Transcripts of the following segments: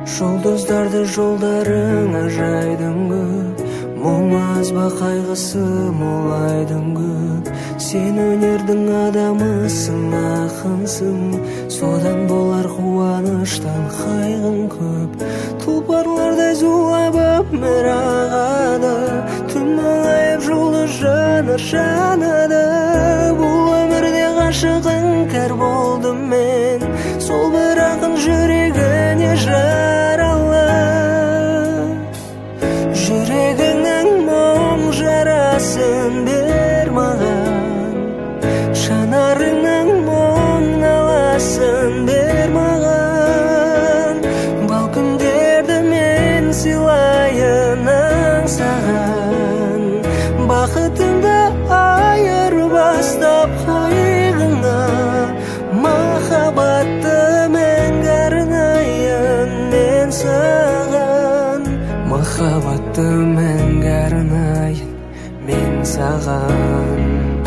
Жұлдыздарды жолдарыңа жайдың көп, мұң аз ба қайғысы мол айдың көп. Сен өнердің адамысың, ақынсың, содан болар қуаныштан қайғың көп. Тұлпарлардай зулап ап мір ағады, түн молайып жұлдыз жанар жанады. Бұл өмірде ғашығың кәр болдым мен, сол бір ақын жүрегіне жаралы. Жүрегіңнің мұң жарасын бер маған, жанарыңның мұң наласын бер маған. Бал күндерді мен сыйлайын аңсаған, бақытыңды айырбастап қайғыңа. Махаббатты мәңгі арнайын мен саған, махаббатты мәңгі арнайын мен саған.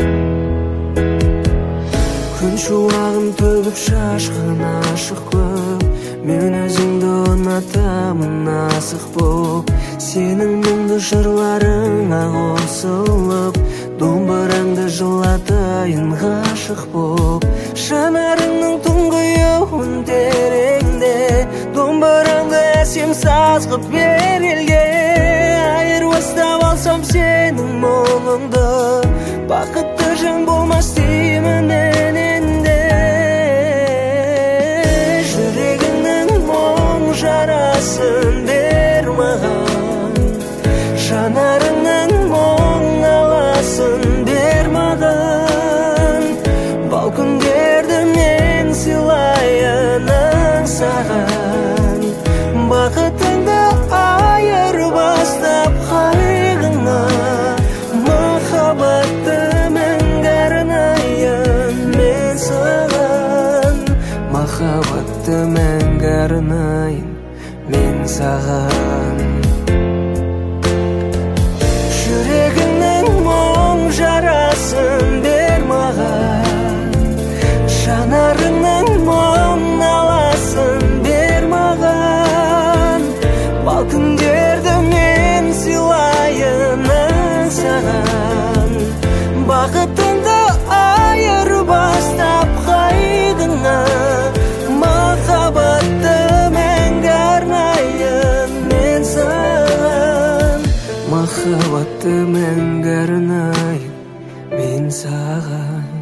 Күн шуағын төгіп шашқан ашық көп, мен өзіңді ұнатамын асық боп. Сенің мұңды жырларыңа қосылып, домбыраңды жылатайын ғашық боп. Жанарыңның тұңғиығын тереңде, домбыраңды әсем саз қып бер елге. Айырбастап алсам сенің мұңыңды, бақытты жан болмас деймін мен енді. Жүрегіңнің мұң жарасын бер маған, жанарыңның мұң наласын бер маған. Бал күндерді мен сыйлайын аңсаған, бақытыңды айырбастап қайғыңа. Махаббатты мәңгі арнайын мен саған, махаббатты мәңгі арнайын мен саған. Жүрегіңнің мұң жарасын бер маған, жанарыңның мұң наласын бер маған. Бал күндерді мен сыйлайын аңсаған, бақытыңды айырбастап қайғыңа. Махаббатты мәңгі арнайын мен саған, махаббатты мәңгі арнайын мен саған.